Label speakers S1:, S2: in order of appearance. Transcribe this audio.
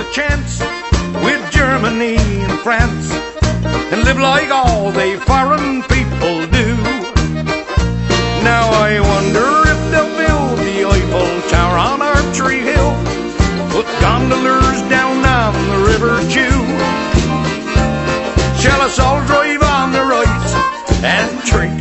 S1: chance with Germany and France and live like all they foreign people do. Now I wonder if they'll build the Eiffel Tower on Archery Hill, put gondolas down on the River Chew. Shall us all drive on the right and drink